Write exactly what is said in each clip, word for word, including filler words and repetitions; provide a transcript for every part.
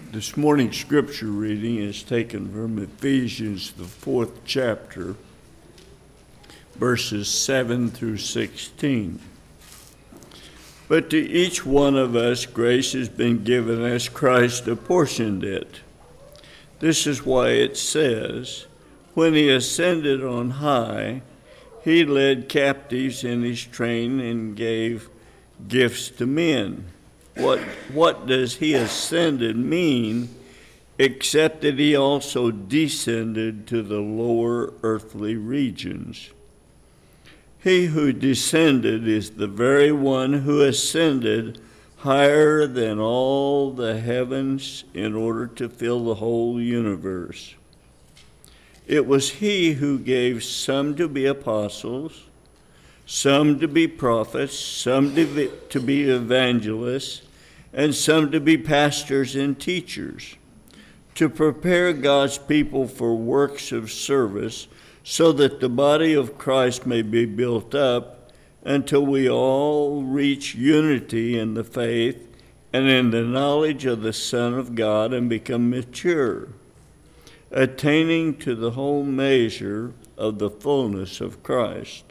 This morning's scripture reading is taken from Ephesians, the fourth chapter, verses seven through sixteen. But to each one of us grace has been given as Christ apportioned it. This is why it says, when he ascended on high, he led captives in his train and gave gifts to men. What, what does he ascended mean, except that he also descended to the lower earthly regions? He who descended is the very one who ascended higher than all the heavens in order to fill the whole universe. It was he who gave some to be apostles, some to be prophets, some to be, to be evangelists, and some to be pastors and teachers, to prepare God's people for works of service, so that the body of Christ may be built up until we all reach unity in the faith and in the knowledge of the Son of God and become mature, attaining to the whole measure of the fullness of Christ.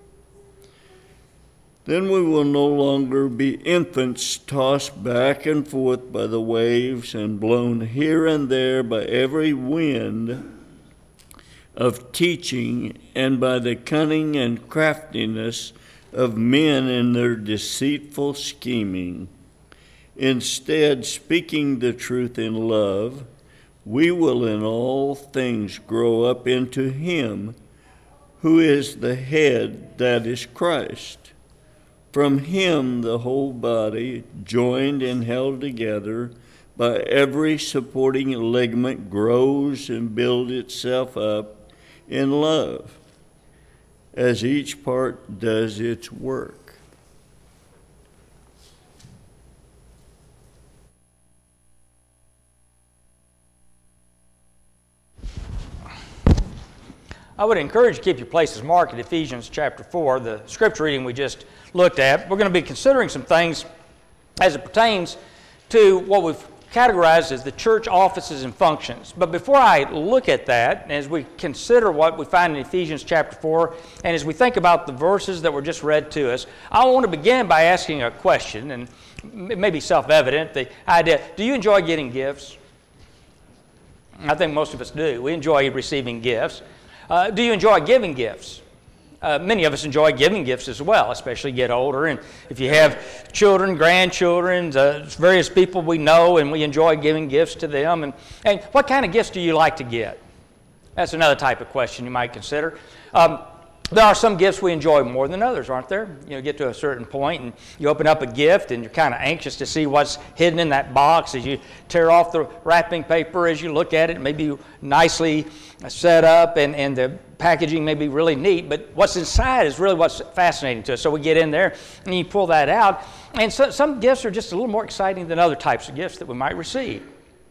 Then we will no longer be infants tossed back and forth by the waves and blown here and there by every wind of teaching and by the cunning and craftiness of men in their deceitful scheming. Instead, speaking the truth in love, we will in all things grow up into him who is the head, that is Christ. From him the whole body, joined and held together by every supporting ligament, grows and builds itself up in love, as each part does its work. I would encourage you to keep your places marked at Ephesians chapter four, the scripture reading we just looked at. We're going to be considering some things as it pertains to what we've categorized as the church offices and functions. But before I look at that, as we consider what we find in Ephesians chapter four, and as we think about the verses that were just read to us, I want to begin by asking a question, and it may be self-evident, the idea, do you enjoy getting gifts? I think most of us do. We enjoy receiving gifts. Uh, do you enjoy giving gifts? Uh, many of us enjoy giving gifts as well, especially get older. And if you have children, grandchildren, uh, various people we know, and we enjoy giving gifts to them. And, and what kind of gifts do you like to get? That's another type of question you might consider. Um, there are some gifts we enjoy more than others, aren't there? You know, get to a certain point and you open up a gift and you're kind of anxious to see what's hidden in that box as you tear off the wrapping paper, as you look at it. It may be nicely set up and, and the packaging may be really neat, but what's inside is really what's fascinating to us. So we get in there and you pull that out. And so, some gifts are just a little more exciting than other types of gifts that we might receive.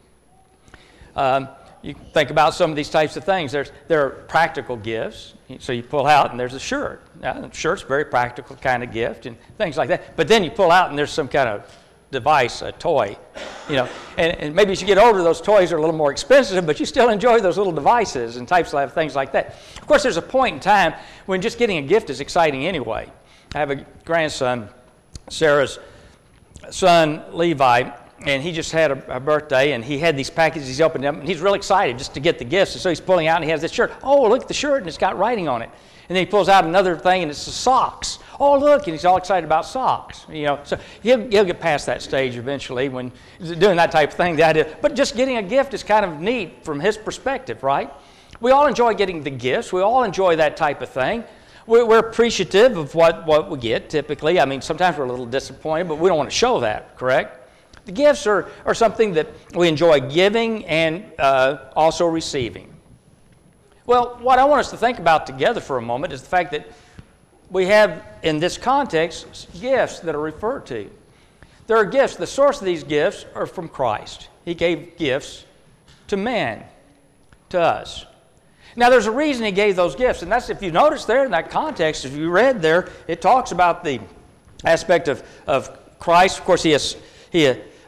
Um, You think about some of these types of things. There's, there are practical gifts. So you pull out and there's a shirt. Now, the shirt's a very practical kind of gift and things like that. But then you pull out and there's some kind of device, a toy. You know, and, and maybe as you get older, those toys are a little more expensive, but you still enjoy those little devices and types of things like that. Of course, there's a point in time when just getting a gift is exciting anyway. I have a grandson, Sarah's son, Levi, and he just had a, a birthday, and he had these packages he's opened up, and he's really excited just to get the gifts. And so he's pulling out, and he has this shirt. Oh, look at the shirt, and it's got writing on it. And then he pulls out another thing, and it's the socks. Oh, look, and he's all excited about socks. You know, so he'll, he'll get past that stage eventually when doing that type of thing. The idea, but just getting a gift is kind of neat from his perspective, right? We all enjoy getting the gifts. We all enjoy that type of thing. We're, we're appreciative of what, what we get, typically. I mean, sometimes we're a little disappointed, but we don't want to show that, correct? The gifts are, are something that we enjoy giving and uh, also receiving. Well, what I want us to think about together for a moment is the fact that we have, in this context, gifts that are referred to. There are gifts. The source of these gifts are from Christ. He gave gifts to man, to us. Now, there's a reason he gave those gifts, and that's, if you notice there in that context, if you read there, it talks about the aspect of, of Christ. Of course, he has, he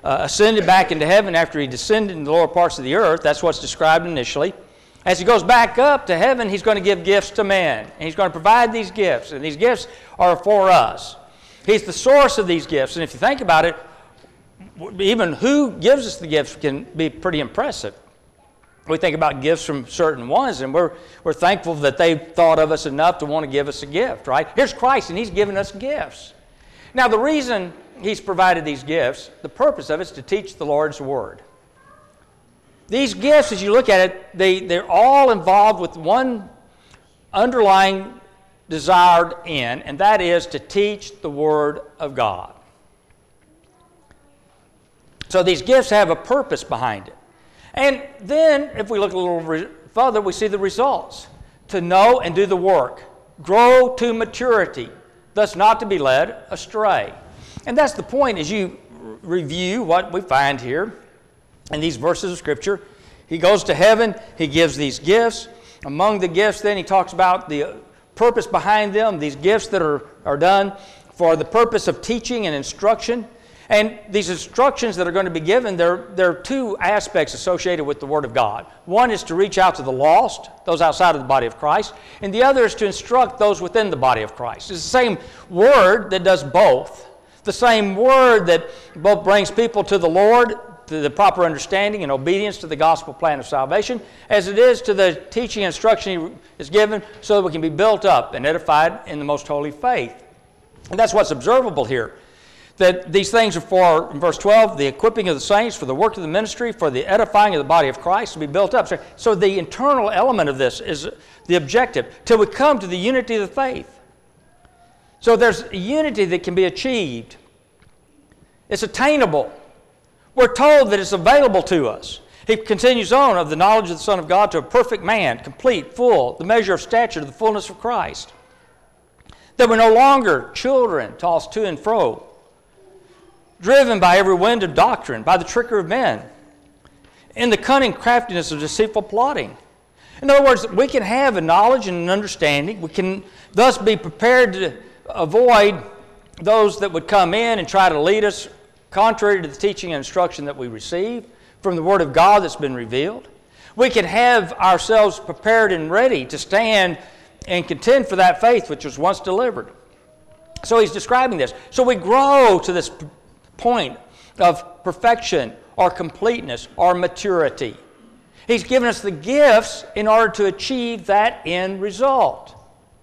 uh, ascended back into heaven after he descended in the lower parts of the earth. That's what's described initially. As he goes back up to heaven, he's going to give gifts to men. And he's going to provide these gifts. And these gifts are for us. He's the source of these gifts. And if you think about it, even who gives us the gifts can be pretty impressive. We think about gifts from certain ones, and we're, we're thankful that they've thought of us enough to want to give us a gift, right? Here's Christ, and he's given us gifts. Now, the reason he's provided these gifts, the purpose of it is to teach the Lord's Word. These gifts, as you look at it, they, they're all involved with one underlying desired end, and that is to teach the Word of God. So these gifts have a purpose behind it. And then, if we look a little re- further, we see the results. To know and do the work. Grow to maturity, thus not to be led astray. And that's the point as you review what we find here in these verses of Scripture. He goes to heaven, he gives these gifts. Among the gifts, then, he talks about the purpose behind them, these gifts that are, are done for the purpose of teaching and instruction. And these instructions that are going to be given, there, there are two aspects associated with the Word of God. One is to reach out to the lost, those outside of the body of Christ, and the other is to instruct those within the body of Christ. It's the same Word that does both. The same Word that both brings people to the Lord, to the proper understanding and obedience to the gospel plan of salvation, as it is to the teaching and instruction He is given so that we can be built up and edified in the most holy faith. And that's what's observable here. That these things are for, in verse twelve, the equipping of the saints, for the work of the ministry, for the edifying of the body of Christ to be built up. So, so the internal element of this is the objective, till we come to the unity of the faith. So there's a unity that can be achieved. It's attainable. We're told that it's available to us. He continues on, of the knowledge of the Son of God to a perfect man, complete, full, the measure of stature to the fullness of Christ. That we're no longer children tossed to and fro, driven by every wind of doctrine, by the trickery of men, in the cunning craftiness of deceitful plotting. In other words, we can have a knowledge and an understanding. We can thus be prepared to avoid those that would come in and try to lead us contrary to the teaching and instruction that we receive from the Word of God that's been revealed. We can have ourselves prepared and ready to stand and contend for that faith which was once delivered. So he's describing this. So we grow to this point of perfection or completeness or maturity. He's given us the gifts in order to achieve that end result.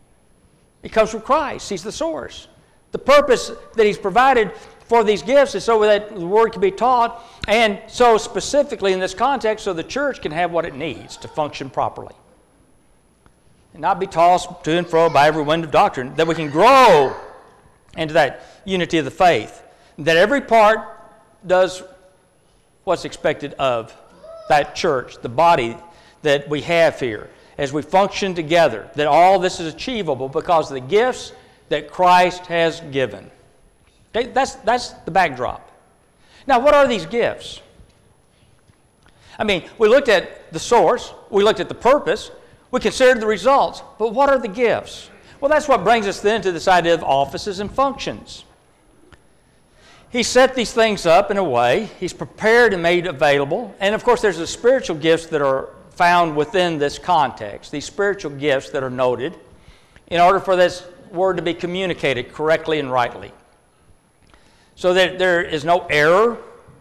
It comes from Christ. He's the source. The purpose that He's provided for these gifts is so that the Word can be taught, and so specifically in this context, so the church can have what it needs to function properly. And not be tossed to and fro by every wind of doctrine, that we can grow into that unity of the faith. That every part does what's expected of that church, the body that we have here, as we function together, that all this is achievable because of the gifts that Christ has given. Okay, that's, that's the backdrop. Now, what are these gifts? I mean, we looked at the source, we looked at the purpose, we considered the results, but what are the gifts? Well, that's what brings us then to this idea of offices and functions. He set these things up in a way. He's prepared and made available. And, of course, there's the spiritual gifts that are found within this context, these spiritual gifts that are noted in order for this word to be communicated correctly and rightly. So that there is no error,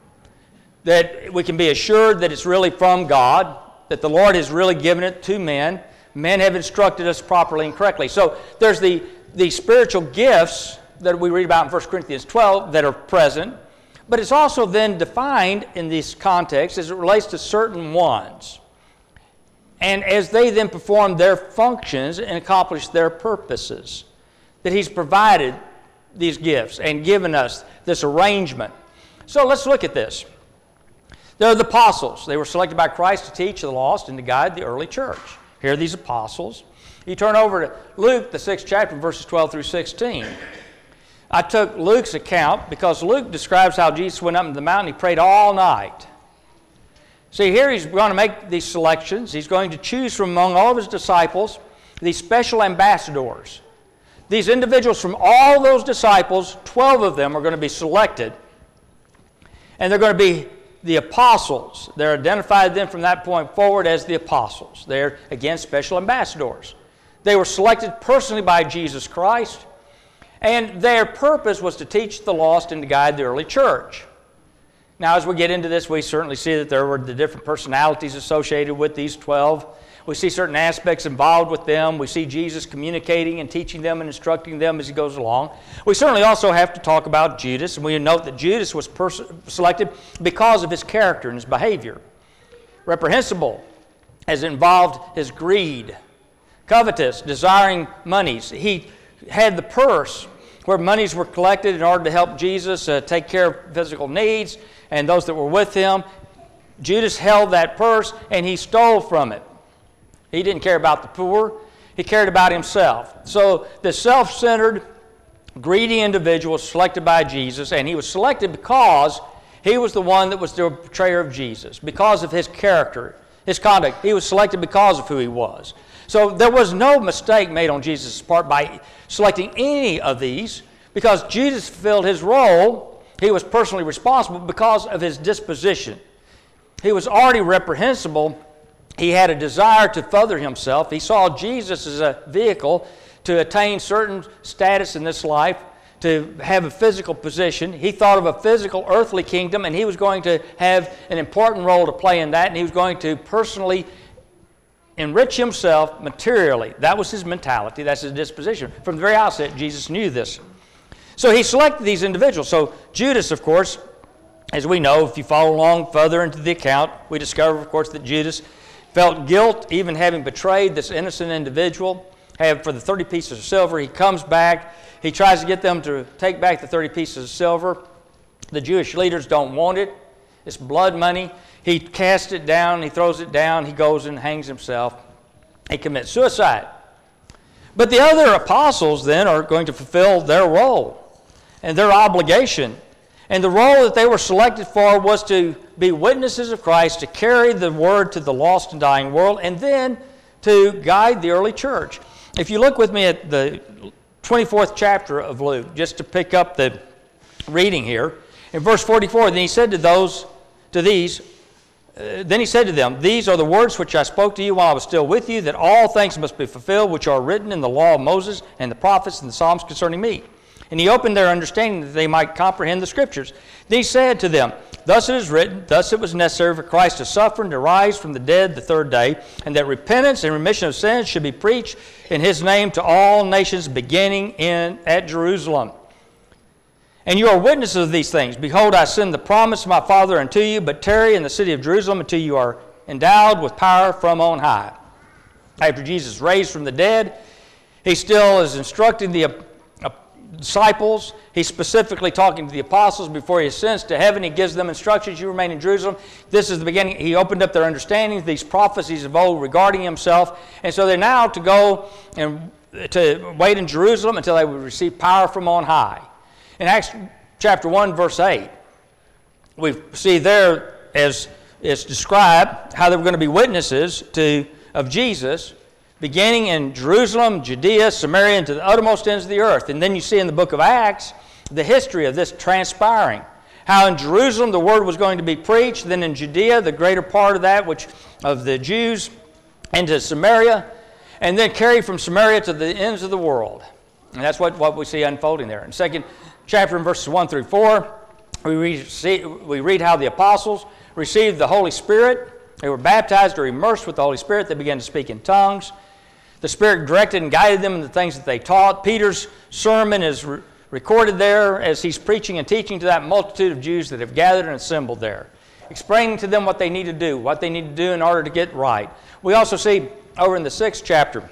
that we can be assured that it's really from God, that the Lord has really given it to men. Men have instructed us properly and correctly. So there's the, the spiritual gifts that we read about in First Corinthians twelve that are present, but it's also then defined in this context as it relates to certain ones. And as they then perform their functions and accomplish their purposes, that He's provided these gifts and given us this arrangement. So let's look at this. There are the apostles. They were selected by Christ to teach the lost and to guide the early church. Here are these apostles. You turn over to Luke, the sixth chapter, verses twelve through sixteen. I took Luke's account because Luke describes how Jesus went up into the mountain. He prayed all night. See, here he's going to make these selections. He's going to choose from among all of his disciples these special ambassadors. These individuals from all those disciples, twelve of them are going to be selected. And they're going to be the apostles. They're identified then from that point forward as the apostles. They're, again, special ambassadors. They were selected personally by Jesus Christ, and their purpose was to teach the lost and to guide the early church. Now, as we get into this, we certainly see that there were the different personalities associated with these twelve. We see certain aspects involved with them. We see Jesus communicating and teaching them and instructing them as he goes along. We certainly also have to talk about Judas, and we note that Judas was pers- selected because of his character and his behavior. Reprehensible, as it involved his greed. Covetous, desiring monies. He had the purse where monies were collected in order to help Jesus uh, take care of physical needs and those that were with him. Judas held that purse and he stole from it. He didn't care about the poor. He cared about himself. So the self-centered, greedy individual was selected by Jesus, and he was selected because he was the one that was the betrayer of Jesus, because of his character, his conduct. He was selected because of who he was. So there was no mistake made on Jesus' part by selecting any of these, because Jesus fulfilled his role. He was personally responsible because of his disposition. He was already reprehensible. He had a desire to further himself. He saw Jesus as a vehicle to attain certain status in this life, to have a physical position. He thought of a physical earthly kingdom, and he was going to have an important role to play in that, and he was going to personally enrich himself materially. That was his mentality. That's his disposition. From the very outset, Jesus knew this. So he selected these individuals. So Judas, of course, as we know, if you follow along further into the account, we discover, of course, that Judas felt guilt, even having betrayed this innocent individual, have for the thirty pieces of silver. He comes back. He tries to get them to take back the thirty pieces of silver. The Jewish leaders don't want it. It's blood money. He casts it down. He throws it down. He goes and hangs himself. He commits suicide. But the other apostles then are going to fulfill their role and their obligation. And the role that they were selected for was to be witnesses of Christ, to carry the word to the lost and dying world, and then to guide the early church. If you look with me at the twenty-fourth chapter of Luke, just to pick up the reading here, in verse forty-four, then he said to those, to these, uh, then he said to them, "These are the words which I spoke to you while I was still with you, that all things must be fulfilled which are written in the law of Moses and the prophets and the Psalms concerning me." And he opened their understanding that they might comprehend the Scriptures. Then he said to them, "Thus it is written, thus it was necessary for Christ to suffer and to rise from the dead the third day, and that repentance and remission of sins should be preached in his name to all nations, beginning in at Jerusalem. And you are witnesses of these things. Behold, I send the promise of my Father unto you, but tarry in the city of Jerusalem until you are endowed with power from on high." After Jesus raised from the dead, he still is instructing the disciples. He's specifically talking to the apostles before he ascends to heaven. He gives them instructions. You remain in Jerusalem. This is the beginning. He opened up their understanding, these prophecies of old regarding himself. And so they're now to go and to wait in Jerusalem until they would receive power from on high. In Acts chapter one, verse eight, we see there, as it's described, how they were going to be witnesses to of Jesus, beginning in Jerusalem, Judea, Samaria, and to the uttermost ends of the earth. And then you see in the book of Acts the history of this transpiring. How in Jerusalem the word was going to be preached, then in Judea, the greater part of that, which of the Jews, into Samaria, and then carried from Samaria to the ends of the world. And that's what, what we see unfolding there. In second chapter, in verses one through four, we read, see, we read how the apostles received the Holy Spirit. They were baptized or immersed with the Holy Spirit. They began to speak in tongues. The Spirit directed and guided them in the things that they taught. Peter's sermon is re- recorded there as he's preaching and teaching to that multitude of Jews that have gathered and assembled there, explaining to them what they need to do, what they need to do in order to get right. We also see over in the sixth chapter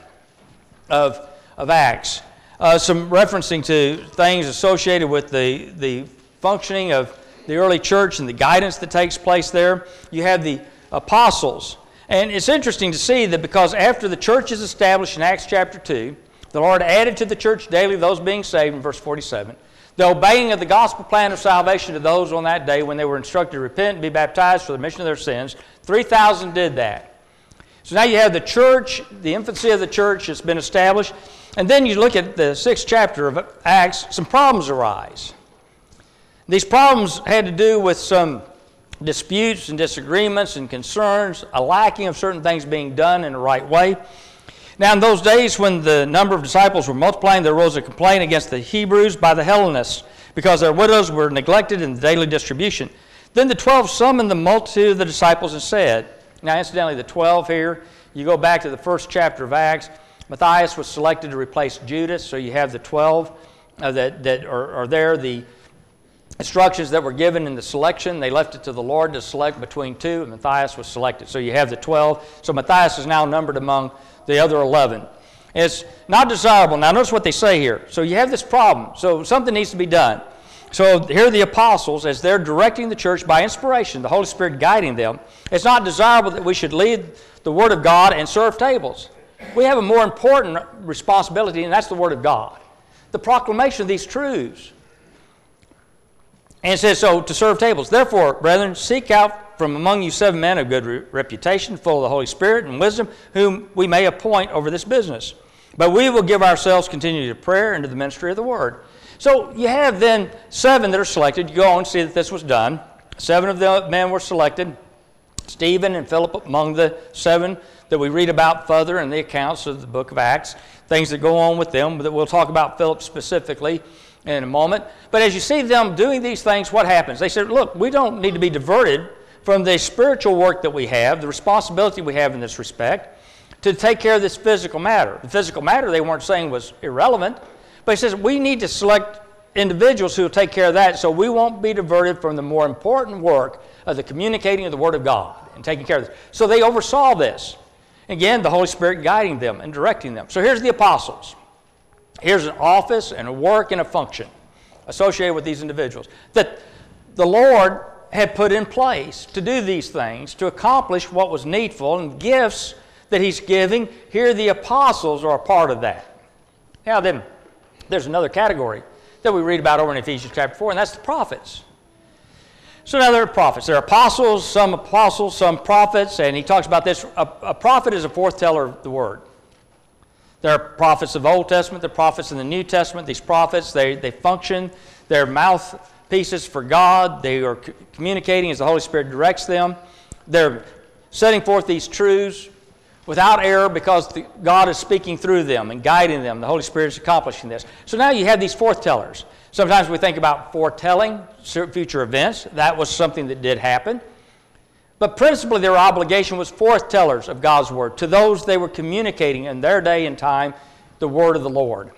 of, of Acts uh, some referencing to things associated with the, the functioning of the early church and the guidance that takes place there. You have the apostles. And it's interesting to see that because after the church is established in Acts chapter two, the Lord added to the church daily those being saved in verse forty-seven. The obeying of the gospel plan of salvation to those on that day when they were instructed to repent and be baptized for the remission of their sins. three thousand did that. So now you have the church, the infancy of the church has been established. And then you look at the sixth chapter of Acts, some problems arise. These problems had to do with some disputes and disagreements and concerns, a lacking of certain things being done in the right way. Now, in those days when the number of disciples were multiplying, there arose a complaint against the Hebrews by the Hellenists because their widows were neglected in the daily distribution. Then the twelve summoned the multitude of the disciples and said, now incidentally, the twelve here, you go back to the first chapter of Acts, Matthias was selected to replace Judas, so you have the twelve uh, that, that are, are there. The instructions that were given in the selection, they left it to the Lord to select between two, and Matthias was selected. So you have the twelve. So Matthias is now numbered among the other eleven. It's not desirable. Now notice what they say here. So you have this problem. So something needs to be done. So here are the apostles, as they're directing the church by inspiration, the Holy Spirit guiding them. It's not desirable that we should lead the Word of God and serve tables. We have a more important responsibility, and that's the Word of God. The proclamation of these truths. And it says, so to serve tables. Therefore, brethren, seek out from among you seven men of good re- reputation, full of the Holy Spirit and wisdom, whom we may appoint over this business. But we will give ourselves continually to prayer and to the ministry of the Word. So you have then seven that are selected. You go on and see that this was done. Seven of the men were selected. Stephen and Philip among the seven that we read about further in the accounts of the book of Acts. Things that go on with them, that we'll talk about Philip specifically in a moment. But as you see them doing these things, what happens? They said, look, we don't need to be diverted from the spiritual work that we have, the responsibility we have in this respect, to take care of this physical matter. The physical matter they weren't saying was irrelevant, but he says we need to select individuals who will take care of that so we won't be diverted from the more important work of the communicating of the Word of God and taking care of this. So they oversaw this. Again, the Holy Spirit guiding them and directing them. So here's the apostles. Here's an office and a work and a function associated with these individuals that the Lord had put in place to do these things, to accomplish what was needful, and gifts that He's giving. Here the apostles are a part of that. Now then, there's another category that we read about over in Ephesians chapter four, and that's the prophets. So now there are prophets. There are apostles, some apostles, some prophets, and he talks about this. A, a prophet is a forthteller of the Word. There are prophets of the Old Testament, there are prophets in the New Testament. These prophets, they, they function, they're mouthpieces for God. They are c- communicating as the Holy Spirit directs them. They're setting forth these truths without error because the, God is speaking through them and guiding them. The Holy Spirit is accomplishing this. So now you have these forthtellers. Sometimes we think about foretelling future events. That was something that did happen. But principally their obligation was forthtellers of God's Word. To those they were communicating in their day and time the Word of the Lord.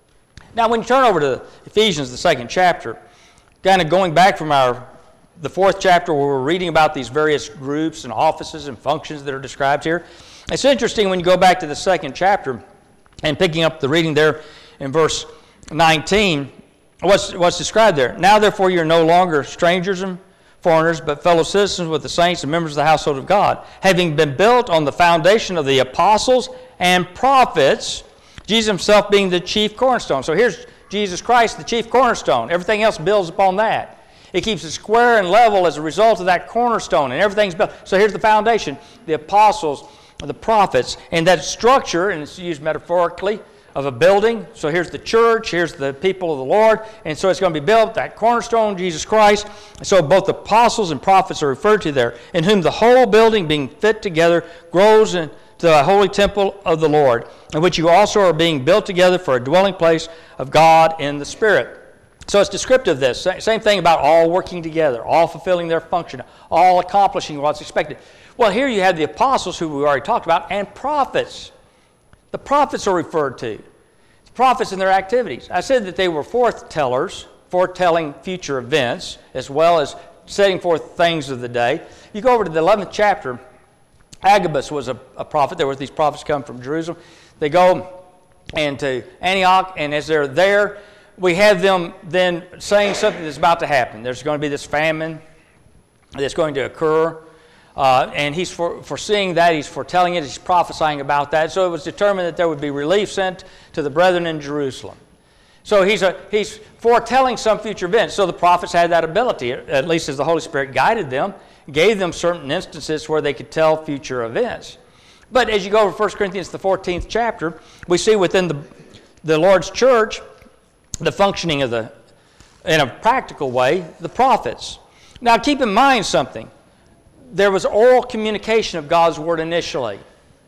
Now when you turn over to Ephesians, the second chapter, kind of going back from our the fourth chapter where we're reading about these various groups and offices and functions that are described here, it's interesting when you go back to the second chapter and picking up the reading there in verse nineteen, what's, what's described there. Now therefore you're no longer strangers and foreigners, but fellow citizens with the saints and members of the household of God, having been built on the foundation of the apostles and prophets, Jesus himself being the chief cornerstone. So here's Jesus Christ, the chief cornerstone. Everything else builds upon that. It keeps it square and level as a result of that cornerstone, and everything's built. So here's the foundation, the apostles, the prophets, and that structure, and it's used metaphorically, of a building. So here's the church, here's the people of the Lord, and so it's going to be built, that cornerstone, Jesus Christ. So both the apostles and prophets are referred to there, in whom the whole building being fit together grows into the holy temple of the Lord, in which you also are being built together for a dwelling place of God in the Spirit. So it's descriptive of this. Same thing about all working together, all fulfilling their function, all accomplishing what's expected. Well, here you have the apostles, who we already talked about, and prophets. The prophets are referred to. The prophets and their activities. I said that they were foretellers, foretelling future events, as well as setting forth things of the day. You go over to the eleventh chapter, Agabus was a, a prophet. There were these prophets come from Jerusalem. They go into Antioch, and as they're there, we have them then saying something that's about to happen. There's going to be this famine that's going to occur. Uh, and he's for, foreseeing that, he's foretelling it, he's prophesying about that. So it was determined that there would be relief sent to the brethren in Jerusalem. So he's, a, he's foretelling some future events. So the prophets had that ability, at least as the Holy Spirit guided them, gave them certain instances where they could tell future events. But as you go over First Corinthians, the fourteenth chapter, we see within the, the Lord's church the functioning of the in a practical way, the prophets. Now keep in mind something. There was oral communication of God's Word initially.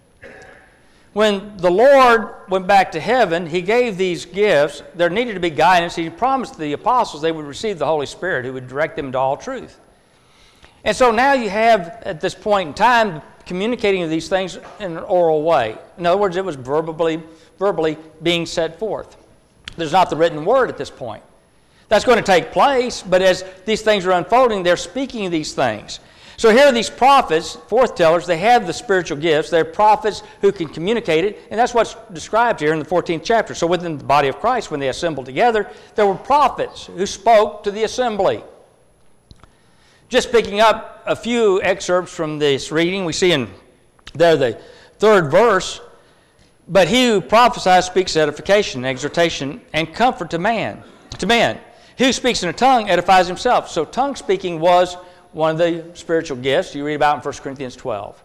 When the Lord went back to heaven, He gave these gifts. There needed to be guidance. He promised the apostles they would receive the Holy Spirit who would direct them to all truth. And so now you have, at this point in time, communicating of these things in an oral way. In other words, it was verbally, verbally being set forth. There's not the written word at this point. That's going to take place, but as these things are unfolding, they're speaking these things. So here are these prophets, forthtellers. They have the spiritual gifts. They're prophets who can communicate it, and that's what's described here in the fourteenth chapter. So within the body of Christ, when they assembled together, there were prophets who spoke to the assembly. Just picking up a few excerpts from this reading, we see in there the third verse, but he who prophesies speaks edification, exhortation, and comfort to man, to men. He who speaks in a tongue edifies himself. So tongue speaking was one of the spiritual gifts you read about in First Corinthians twelve.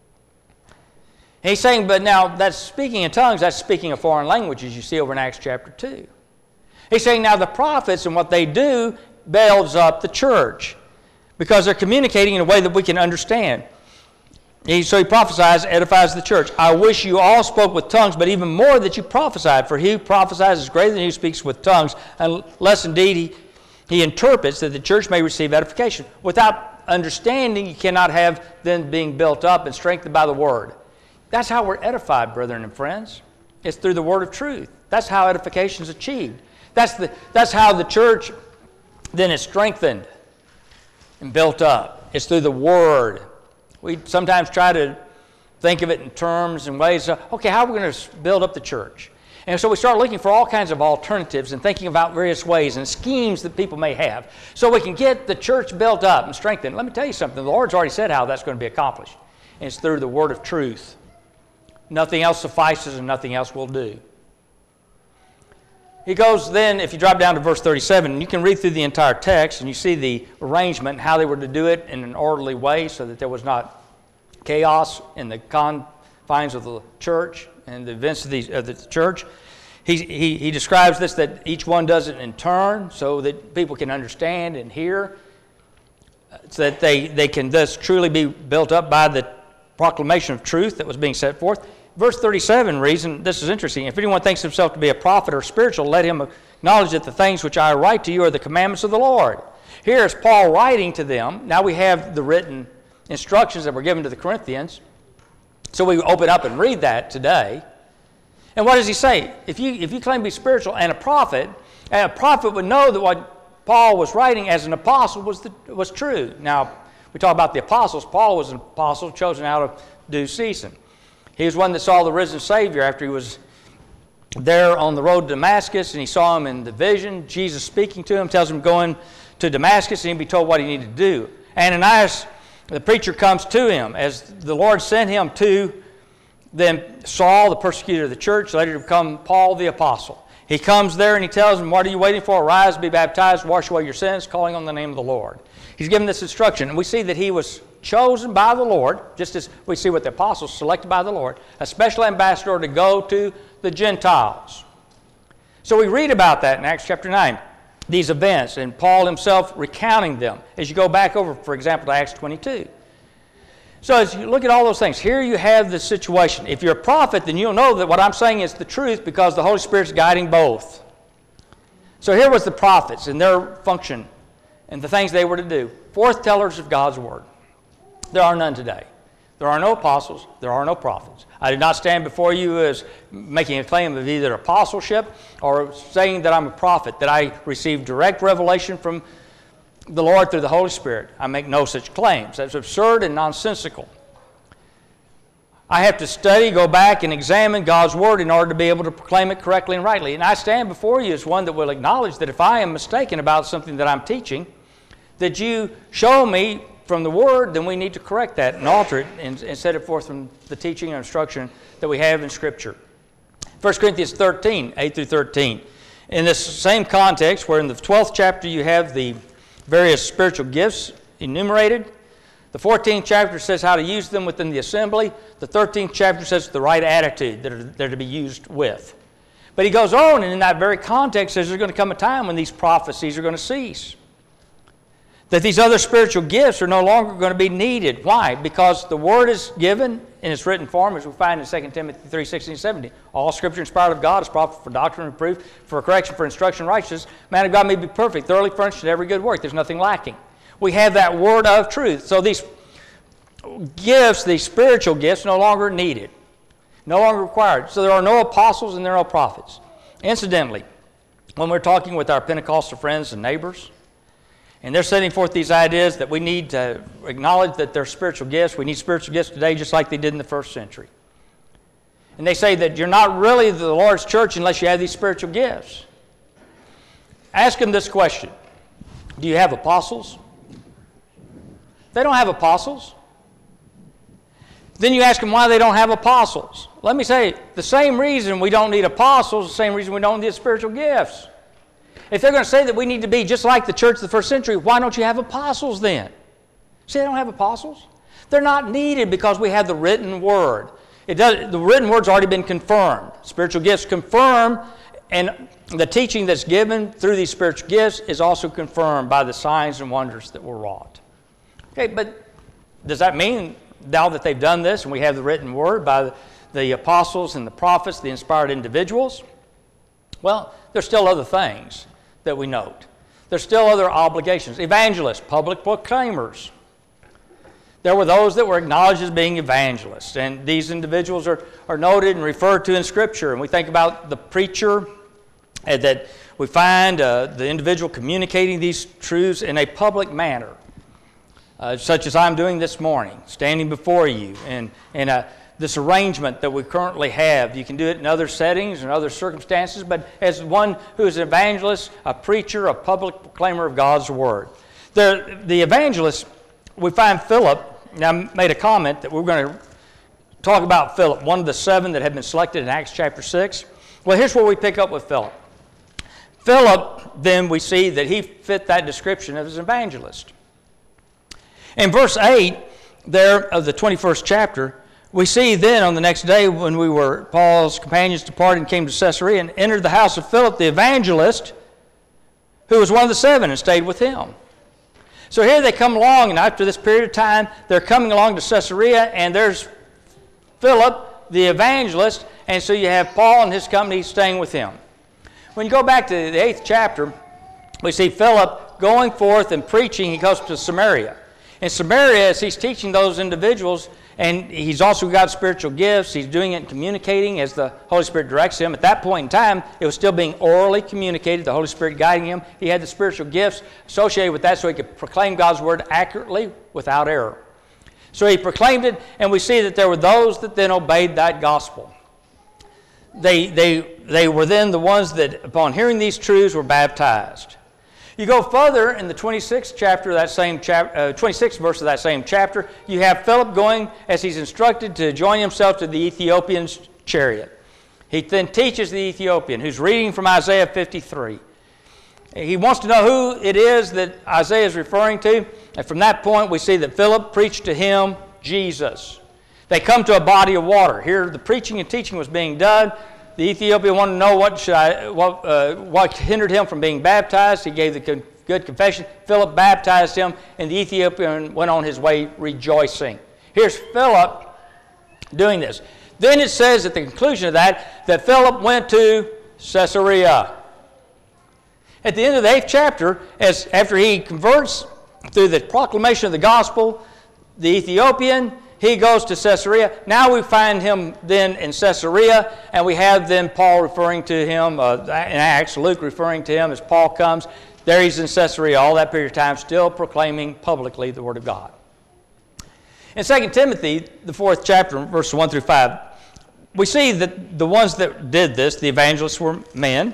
And he's saying, but now that's speaking in tongues, that's speaking a foreign language, as you see over in Acts chapter two. He's saying now the prophets and what they do builds up the church because they're communicating in a way that we can understand. He, so he prophesies, edifies the church. I wish you all spoke with tongues, but even more that you prophesied, for he who prophesies is greater than he who speaks with tongues, unless indeed he He interprets that the church may receive edification. Without understanding, you cannot have them being built up and strengthened by the Word. That's how we're edified, brethren and friends. It's through the Word of truth. That's how edification is achieved. That's, the, that's how the church then is strengthened and built up. It's through the Word. We sometimes try to think of it in terms and ways of, okay, how are we going to build up the church? And so we start looking for all kinds of alternatives and thinking about various ways and schemes that people may have so we can get the church built up and strengthened. Let me tell you something. The Lord's already said how that's going to be accomplished. And it's through the word of truth. Nothing else suffices and nothing else will do. He goes then, if you drop down to verse thirty-seven, you can read through the entire text and you see the arrangement and how they were to do it in an orderly way so that there was not chaos in the confines of the church and the events of the, of the church. He, he, he describes this, that each one does it in turn so that people can understand and hear, so that they, they can thus truly be built up by the proclamation of truth that was being set forth. Verse thirty-seven reads, and this is interesting, if anyone thinks himself to be a prophet or spiritual, let him acknowledge that the things which I write to you are the commandments of the Lord. Here is Paul writing to them. Now we have the written instructions that were given to the Corinthians. So we open up and read that today. And what does he say? If you, if you claim to be spiritual and a prophet, a prophet would know that what Paul was writing as an apostle was, the, was true. Now, we talk about the apostles. Paul was an apostle chosen out of due season. He was one that saw the risen Savior after he was there on the road to Damascus, and he saw him in the vision. Jesus speaking to him, tells him going to Damascus, and he'd be told what he needed to do. Ananias, the preacher, comes to him as the Lord sent him to then Saul, the persecutor of the church, later to become Paul the apostle. He comes there and he tells him, what are you waiting for? Arise, be baptized, wash away your sins, calling on the name of the Lord. He's given this instruction, and we see that he was chosen by the Lord, just as we see with the apostles, selected by the Lord, a special ambassador to go to the Gentiles. So we read about that in Acts chapter nine, these events, and Paul himself recounting them. As you go back over, for example, to Acts twenty-two. So as you look at all those things, here you have the situation. If you're a prophet, then you'll know that what I'm saying is the truth because the Holy Spirit's guiding both. So here was the prophets and their function and the things they were to do. Forthtellers of God's Word. There are none today. There are no apostles. There are no prophets. I did not stand before you as making a claim of either apostleship or saying that I'm a prophet, that I received direct revelation from the Lord through the Holy Spirit. I make no such claims. That's absurd and nonsensical. I have to study, go back, and examine God's Word in order to be able to proclaim it correctly and rightly. And I stand before you as one that will acknowledge that if I am mistaken about something that I'm teaching, that you show me from the Word, then we need to correct that and alter it and, and set it forth from the teaching and instruction that we have in Scripture. First Corinthians thirteen, eight through thirteen. In this same context, where in the twelfth chapter you have the various spiritual gifts enumerated. The fourteenth chapter says how to use them within the assembly. The thirteenth chapter says the right attitude that are, they're to be used with. But he goes on, and in that very context says there's going to come a time when these prophecies are going to cease. That these other spiritual gifts are no longer going to be needed. Why? Because the Word is given in its written form, as we find in Second Timothy three, sixteen, seventeen. All Scripture inspired of God is profitable for doctrine, reproof, for correction, for instruction in righteousness. Man of God may be perfect, thoroughly furnished in every good work. There's nothing lacking. We have that Word of truth. So these gifts, these spiritual gifts, no longer needed. No longer required. So there are no apostles and there are no prophets. Incidentally, when we're talking with our Pentecostal friends and neighbors, and they're setting forth these ideas that we need to acknowledge that they're spiritual gifts. We need spiritual gifts today just like they did in the first century. And they say that you're not really the Lord's church unless you have these spiritual gifts. Ask them this question. Do you have apostles? They don't have apostles. Then you ask them why they don't have apostles. Let me say, the same reason we don't need apostles, the same reason we don't need spiritual gifts. If they're going to say that we need to be just like the church of the first century, why don't you have apostles then? See, they don't have apostles. They're not needed because we have the written word. It does, the written word's already been confirmed. Spiritual gifts confirm, and the teaching that's given through these spiritual gifts is also confirmed by the signs and wonders that were wrought. Okay, but does that mean now that they've done this and we have the written word by the, the apostles and the prophets, the inspired individuals? Well, there's still other things that we note. There's still other obligations. Evangelists, public proclaimers. There were those that were acknowledged as being evangelists, and these individuals are, are noted and referred to in Scripture. And we think about the preacher, uh, that we find uh, the individual communicating these truths in a public manner, uh, such as I'm doing this morning, standing before you, and, and uh, this arrangement that we currently have. You can do it in other settings and other circumstances, but as one who is an evangelist, a preacher, a public proclaimer of God's Word. The, the evangelist, we find Philip. Now, I made a comment that we're going to talk about Philip, one of the seven that had been selected in Acts chapter six. Well, here's where we pick up with Philip. Philip, then we see that he fit that description of an evangelist. In verse eight there of the twenty-first chapter, we see then on the next day when we were, Paul's companions departed and came to Caesarea and entered the house of Philip the evangelist, who was one of the seven, and stayed with him. So here they come along, and after this period of time, they're coming along to Caesarea, and there's Philip the evangelist, and so you have Paul and his company staying with him. When you go back to the eighth chapter, we see Philip going forth and preaching. He goes to Samaria. In Samaria, as he's teaching those individuals, and he's also got spiritual gifts. He's doing it and communicating as the Holy Spirit directs him. At that point in time, it was still being orally communicated, the Holy Spirit guiding him. He had the spiritual gifts associated with that so he could proclaim God's Word accurately without error. So he proclaimed it, and we see that there were those that then obeyed that gospel. They, they, they were then the ones that, upon hearing these truths, were baptized. You go further in the twenty-sixth chapter of that same chapter, uh, twenty-sixth verse of that same chapter, you have Philip going as he's instructed to join himself to the Ethiopian's chariot. He then teaches the Ethiopian, who's reading from Isaiah fifty-three. He wants to know who it is that Isaiah is referring to, and from that point we see that Philip preached to him Jesus. They come to a body of water. Here the preaching and teaching was being done. The Ethiopian wanted to know what, should I, what, uh, what hindered him from being baptized. He gave the con- good confession. Philip baptized him, and the Ethiopian went on his way rejoicing. Here's Philip doing this. Then it says at the conclusion of that, that Philip went to Caesarea. At the end of the eighth chapter, as after he converts through the proclamation of the gospel, the Ethiopian, he goes to Caesarea. Now we find him then in Caesarea, and we have then Paul referring to him, uh, in Acts, Luke referring to him as Paul comes. There he's in Caesarea all that period of time, still proclaiming publicly the Word of God. In Second Timothy, the fourth chapter, verses one through five, we see that the ones that did this, the evangelists, were men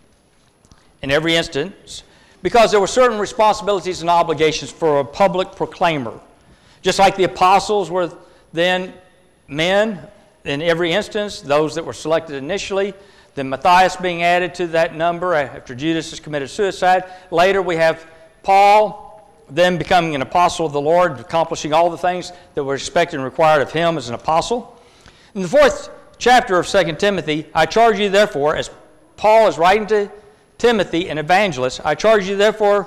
in every instance, because there were certain responsibilities and obligations for a public proclaimer. Just like the apostles were then men in every instance, those that were selected initially, then Matthias being added to that number after Judas has committed suicide. Later we have Paul then becoming an apostle of the Lord, accomplishing all the things that were expected and required of him as an apostle. In the fourth chapter of Second Timothy, I charge you therefore, as Paul is writing to Timothy, an evangelist. I charge you, therefore,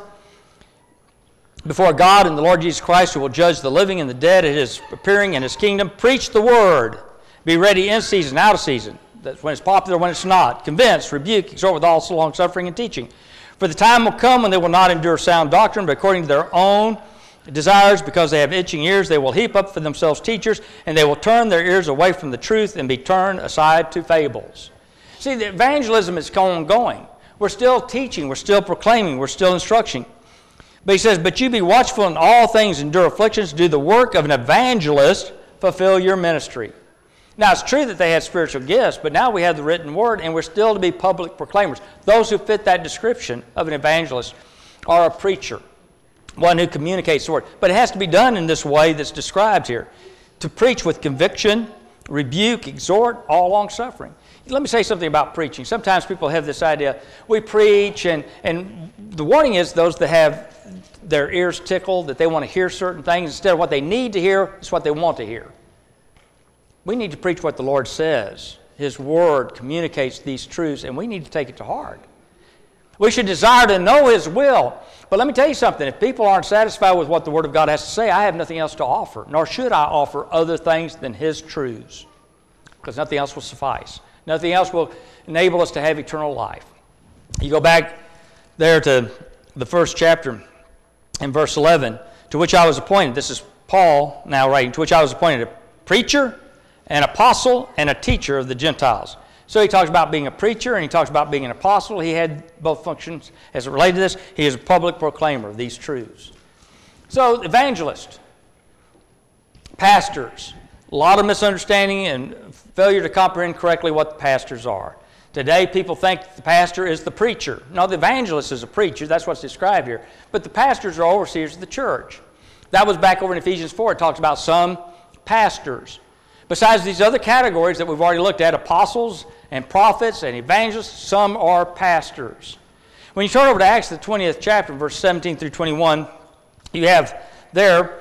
before God and the Lord Jesus Christ, who will judge the living and the dead at his appearing in his kingdom, preach the word. Be ready in season, out of season. That's when it's popular, when it's not. Convince, rebuke, exhort with all long suffering and teaching. For the time will come when they will not endure sound doctrine, but according to their own desires, because they have itching ears, they will heap up for themselves teachers, and they will turn their ears away from the truth and be turned aside to fables. See, the evangelism is ongoing. We're still teaching, we're still proclaiming, we're still instructing. But he says, but you be watchful in all things, endure afflictions, do the work of an evangelist, fulfill your ministry. Now, it's true that they had spiritual gifts, but now we have the written word, and we're still to be public proclaimers. Those who fit that description of an evangelist are a preacher, one who communicates the word. But it has to be done in this way that's described here, to preach with conviction, rebuke, exhort, all long-suffering. Let me say something about preaching. Sometimes people have this idea, we preach, and, and the warning is those that have their ears tickled, that they want to hear certain things. Instead of what they need to hear, it's what they want to hear. We need to preach what the Lord says. His word communicates these truths, and we need to take it to heart. We should desire to know His will. But let me tell you something. If people aren't satisfied with what the Word of God has to say, I have nothing else to offer, nor should I offer other things than His truths, because nothing else will suffice. Nothing else will enable us to have eternal life. You go back there to the first chapter in verse eleven, to which I was appointed. This is Paul now writing, to which I was appointed a preacher, an apostle, and a teacher of the Gentiles. So he talks about being a preacher, and he talks about being an apostle. He had both functions as it related to this. He is a public proclaimer of these truths. So evangelist, pastors, a lot of misunderstanding and failure to comprehend correctly what the pastors are. Today, people think the pastor is the preacher. No, the evangelist is a preacher. That's what's described here. But the pastors are overseers of the church. That was back over in Ephesians four. It talks about some pastors. Besides these other categories that we've already looked at, apostles and prophets and evangelists, some are pastors. When you turn over to Acts, the twentieth chapter, verse seventeen through twenty-one, you have there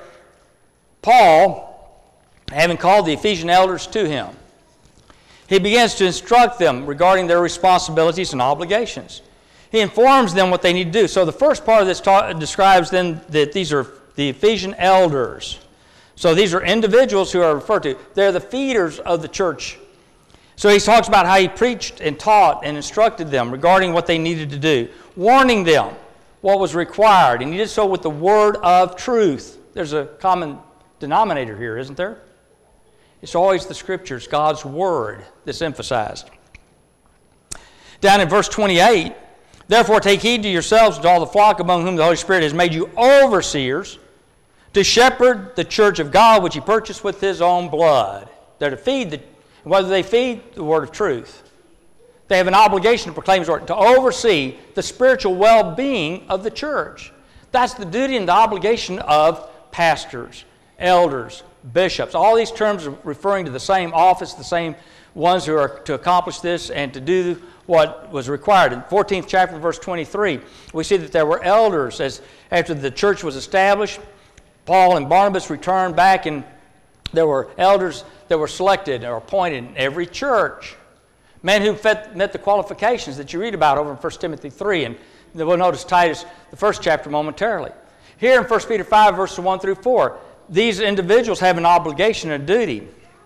Paul, having called the Ephesian elders to him, he begins to instruct them regarding their responsibilities and obligations. He informs them what they need to do. So the first part of this ta- describes then that these are the Ephesian elders. So these are individuals who are referred to. They're the feeders of the church. So he talks about how he preached and taught and instructed them regarding what they needed to do, warning them what was required. And he did so with the word of truth. There's a common denominator here, isn't there? It's always the Scriptures, God's Word, that's emphasized. Down in verse twenty-eight, therefore take heed to yourselves and to all the flock among whom the Holy Spirit has made you overseers, to shepherd the church of God, which He purchased with His own blood. They're to feed, the, whether they feed the word of truth. They have an obligation to proclaim His word, to oversee the spiritual well-being of the church. That's the duty and the obligation of pastors, elders, bishops. All these terms are referring to the same office, the same ones who are to accomplish this and to do what was required. In fourteenth chapter, verse twenty-three, we see that there were elders. As after the church was established, Paul and Barnabas returned back, and there were elders that were selected or appointed in every church. Men who met, met the qualifications that you read about over in First Timothy three, and we'll notice Titus, the first chapter, momentarily. Here in First Peter five, verses one through four, these individuals have an obligation and a duty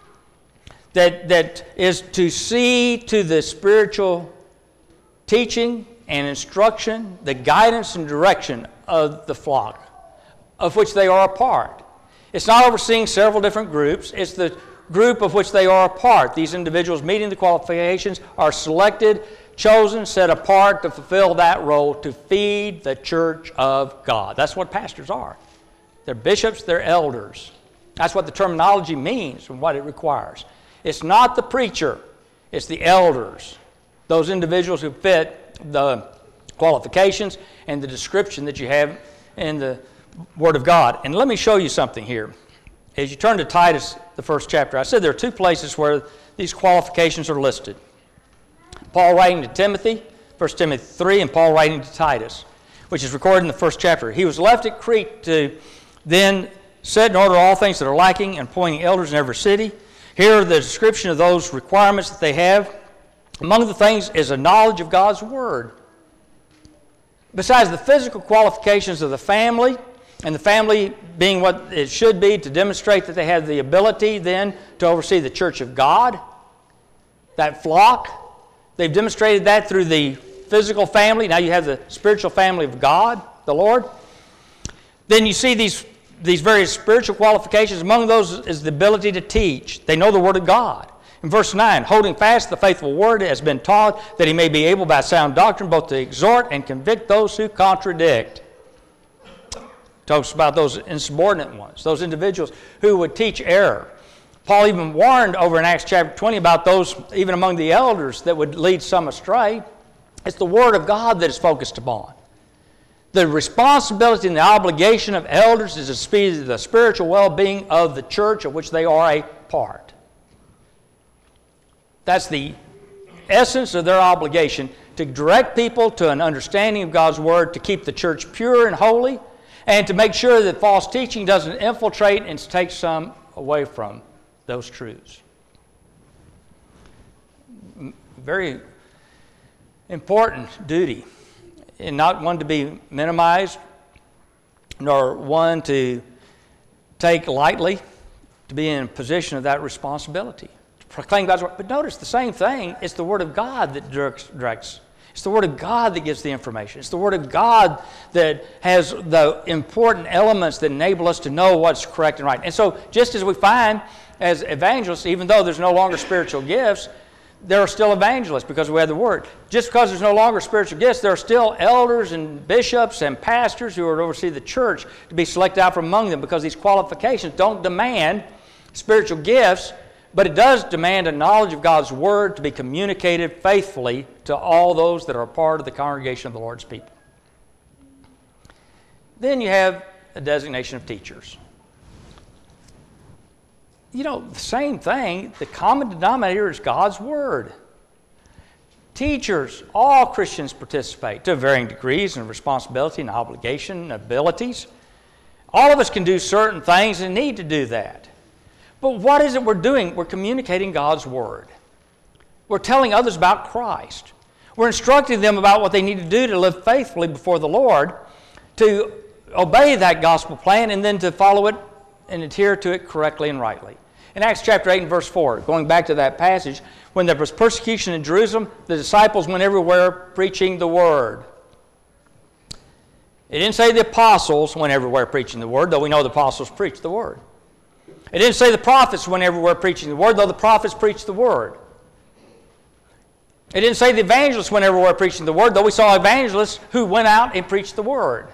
that, that is to see to the spiritual teaching and instruction, the guidance and direction of the flock, of which they are a part. It's not overseeing several different groups. It's the group of which they are a part. These individuals meeting the qualifications are selected, chosen, set apart to fulfill that role, to feed the church of God. That's what pastors are. They're bishops, they're elders. That's what the terminology means and what it requires. It's not the preacher, it's the elders, those individuals who fit the qualifications and the description that you have in the Word of God. And let me show you something here. As you turn to Titus, the first chapter, I said there are two places where these qualifications are listed. Paul writing to Timothy, First Timothy three, and Paul writing to Titus, which is recorded in the first chapter. He was left at Crete to then set in order all things that are lacking and appointing elders in every city. Here are the description of those requirements that they have. Among the things is a knowledge of God's Word. Besides the physical qualifications of the family, and the family being what it should be to demonstrate that they have the ability then to oversee the church of God, that flock, they've demonstrated that through the physical family. Now you have the spiritual family of God, the Lord. Then you see these, these various spiritual qualifications. Among those is the ability to teach. They know the Word of God. In verse nine, holding fast the faithful word has been taught, that he may be able by sound doctrine both to exhort and convict those who contradict. Talks about those insubordinate ones, those individuals who would teach error. Paul even warned over in Acts chapter twenty about those, even among the elders, that would lead some astray. It's the Word of God that is focused upon. The responsibility and the obligation of elders is to speed the spiritual well-being of the church of which they are a part. That's the essence of their obligation, to direct people to an understanding of God's Word, to keep the church pure and holy, and to make sure that false teaching doesn't infiltrate and take some away from those truths. Very important duty, and not one to be minimized, nor one to take lightly, to be in a position of that responsibility. Proclaim God's Word. But notice the same thing, it's the Word of God that directs. It's the Word of God that gives the information. It's the Word of God that has the important elements that enable us to know what's correct and right. And so just as we find as evangelists, even though there's no longer spiritual gifts, there are still evangelists because we have the Word. Just because there's no longer spiritual gifts, there are still elders and bishops and pastors who are to oversee the church to be selected out from among them, because these qualifications don't demand spiritual gifts, but it does demand a knowledge of God's Word to be communicated faithfully to all those that are a part of the congregation of the Lord's people. Then you have a designation of teachers. You know, the same thing, the common denominator is God's Word. Teachers, all Christians participate to varying degrees in responsibility and obligation and abilities. All of us can do certain things and need to do that. But what is it we're doing? We're communicating God's Word. We're telling others about Christ. We're instructing them about what they need to do to live faithfully before the Lord, to obey that gospel plan, and then to follow it and adhere to it correctly and rightly. In Acts chapter eight and verse four, going back to that passage, when there was persecution in Jerusalem, the disciples went everywhere preaching the Word. It didn't say the apostles went everywhere preaching the Word, though we know the apostles preached the Word. It didn't say the prophets went everywhere preaching the Word, though the prophets preached the Word. It didn't say the evangelists went everywhere preaching the Word, though we saw evangelists who went out and preached the Word.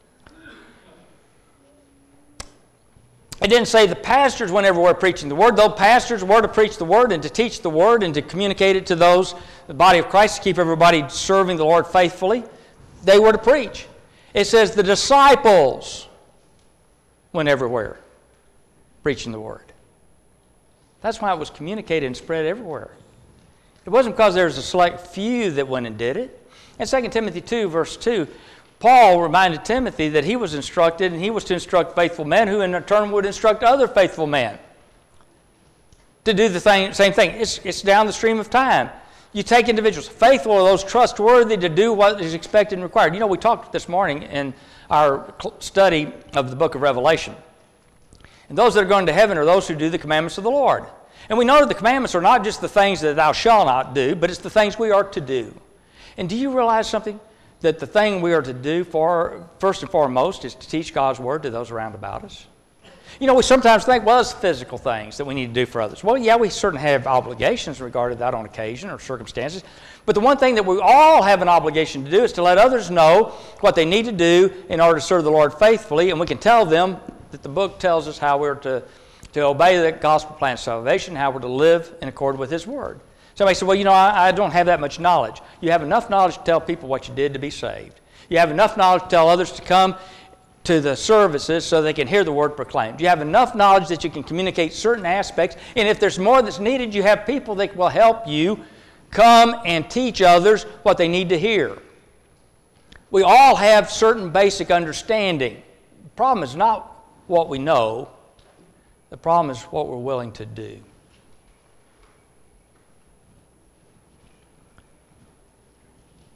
It didn't say the pastors went everywhere preaching the Word, though pastors were to preach the Word and to teach the Word and to communicate it to those, the body of Christ, to keep everybody serving the Lord faithfully. They were to preach. It says the disciples went everywhere preaching the Word. That's why it was communicated and spread everywhere. It wasn't because there was a select few that went and did it. In Second Timothy two, verse two, Paul reminded Timothy that he was instructed, and he was to instruct faithful men who in turn would instruct other faithful men to do the thing, same thing. It's, it's down the stream of time. You take individuals, faithful are those trustworthy to do what is expected and required. You know, we talked this morning in our study of the book of Revelation. And those that are going to heaven are those who do the commandments of the Lord. And we know that the commandments are not just the things that thou shalt not do, but it's the things we are to do. And do you realize something? That the thing we are to do for, first and foremost, is to teach God's Word to those around about us. You know, we sometimes think, well, it's physical things that we need to do for others. Well, yeah, we certainly have obligations regarding that on occasion or circumstances. But the one thing that we all have an obligation to do is to let others know what they need to do in order to serve the Lord faithfully. And we can tell them that the book tells us how we're to, to obey the gospel plan of salvation, how we're to live in accord with His Word. Somebody said, well, you know, I, I don't have that much knowledge. You have enough knowledge to tell people what you did to be saved. You have enough knowledge to tell others to come to the services so they can hear the Word proclaimed. You have enough knowledge that you can communicate certain aspects, and if there's more that's needed, you have people that will help you come and teach others what they need to hear. We all have certain basic understanding. The problem is not what we know. The problem is what we're willing to do.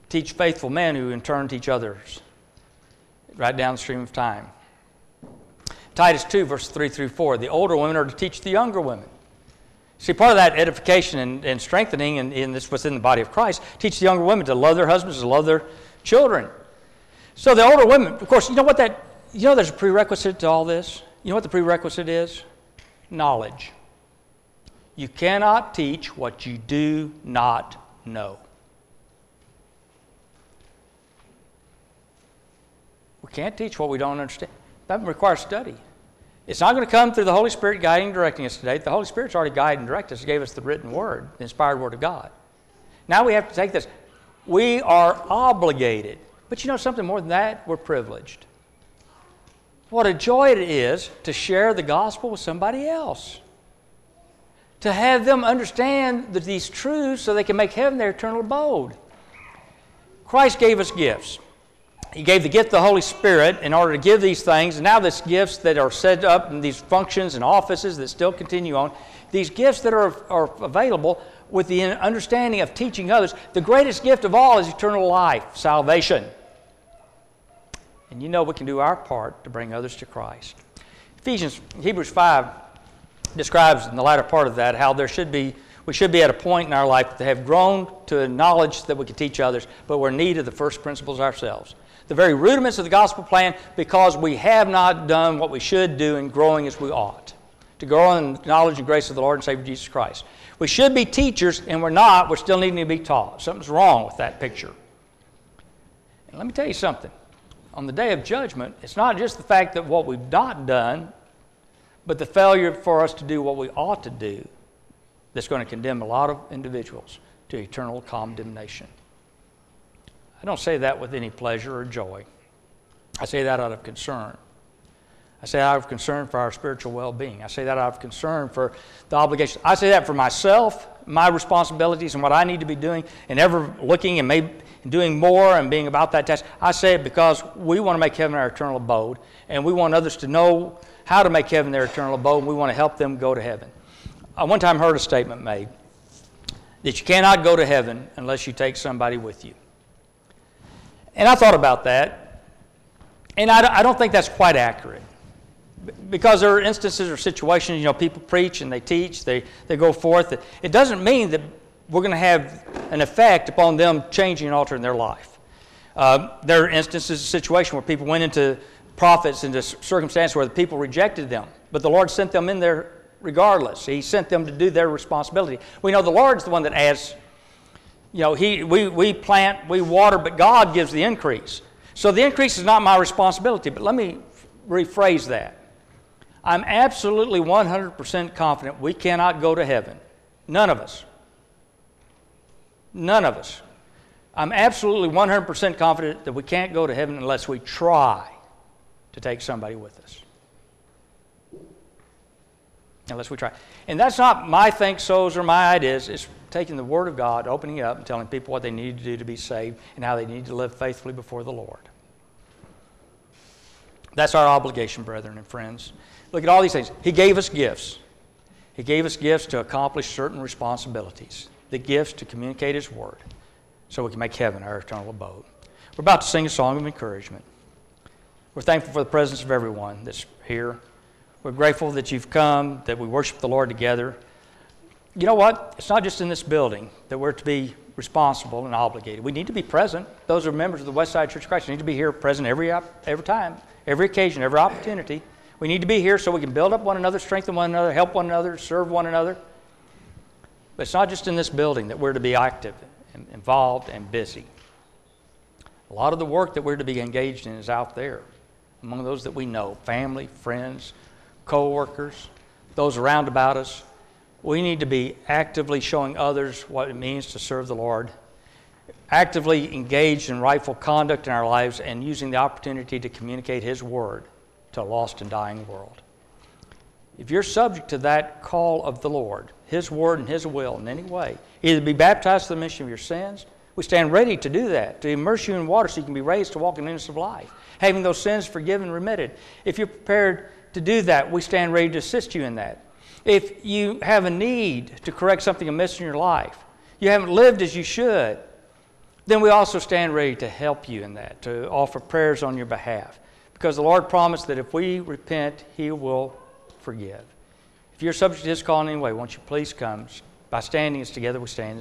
teach faithful men who in turn teach others right down the stream of time. Titus two, verses three through four, the older women are to teach the younger women. See, part of that edification and, and strengthening, and, and this was in the body of Christ, teach the younger women to love their husbands, to love their children. So the older women, of course, you know what that, you know there's a prerequisite to all this? You know what the prerequisite is? Knowledge. You cannot teach what you do not know. We can't teach what we don't understand. That requires study. It's not going to come through the Holy Spirit guiding and directing us today. The Holy Spirit's already guided and directed us. He gave us the written word, the inspired word of God. Now we have to take this. We are obligated. But you know something more than that? We're privileged. What a joy it is to share the gospel with somebody else. To have them understand these truths so they can make heaven their eternal abode. Christ gave us gifts. He gave the gift of the Holy Spirit in order to give these things. And now these gifts that are set up in these functions and offices that still continue on, these gifts that are, are available with the understanding of teaching others, the greatest gift of all is eternal life, salvation. And you know we can do our part to bring others to Christ. Ephesians, Hebrews five describes in the latter part of that how there should be, we should be at a point in our life to have grown to a knowledge that we can teach others, but we're in need of the first principles ourselves. The very rudiments of the gospel plan, because we have not done what we should do in growing as we ought, to grow in the knowledge and grace of the Lord and Savior Jesus Christ. We should be teachers, and we're not. We're still needing to be taught. Something's wrong with that picture. And let me tell you something. On the day of judgment, it's not just the fact that what we've not done, but the failure for us to do what we ought to do that's going to condemn a lot of individuals to eternal condemnation. I don't say that with any pleasure or joy. I say that out of concern. I say that out of concern for our spiritual well-being. I say that out of concern for the obligation. I say that for myself, my responsibilities and what I need to be doing, and ever looking and maybe doing more and being about that task. I say it because we want to make heaven our eternal abode, and we want others to know how to make heaven their eternal abode, and we want to help them go to heaven. I one time heard a statement made that you cannot go to heaven unless you take somebody with you. And I thought about that, and I don't think that's quite accurate. Because there are instances or situations, you know, people preach and they teach, they, they go forth. It doesn't mean that we're going to have an effect upon them changing and altering their life. Uh, there are instances, a situation where people went into prophets, into circumstances where the people rejected them, but the Lord sent them in there regardless. He sent them to do their responsibility. We know the Lord's the one that adds. You know, he, we, we plant, we water, but God gives the increase. So the increase is not my responsibility, but let me rephrase that. I'm absolutely one hundred percent confident we cannot go to heaven. None of us. None of us. I'm absolutely one hundred percent confident that we can't go to heaven unless we try to take somebody with us. Unless we try. And that's not my think-sos or my ideas. It's taking the Word of God, opening it up, and telling people what they need to do to be saved and how they need to live faithfully before the Lord. That's our obligation, brethren and friends. Look at all these things. He gave us gifts. He gave us gifts to accomplish certain responsibilities. The gifts to communicate His Word so we can make heaven our eternal abode. We're about to sing a song of encouragement. We're thankful for the presence of everyone that's here. We're grateful that you've come, that we worship the Lord together. You know what? It's not just in this building that we're to be responsible and obligated. We need to be present. Those are members of the Westside Church of Christ. We need to be here present every, every time, every occasion, every opportunity. We need to be here so we can build up one another, strengthen one another, help one another, serve one another. But it's not just in this building that we're to be active and involved and busy. A lot of the work that we're to be engaged in is out there, among those that we know, family, friends, co-workers, those around about us. We need to be actively showing others what it means to serve the Lord, actively engaged in rightful conduct in our lives, and using the opportunity to communicate His Word to a lost and dying world. If you're subject to that call of the Lord, His Word and His will in any way, either be baptized for the remission of your sins, we stand ready to do that, to immerse you in water so you can be raised to walk in newness of life, having those sins forgiven and remitted. If you're prepared to do that, we stand ready to assist you in that. If you have a need to correct something amiss in your life, you haven't lived as you should, then we also stand ready to help you in that, to offer prayers on your behalf. Because the Lord promised that if we repent, He will forgive. If you're subject to His call in any way, won't you please come? By standing as together we stand.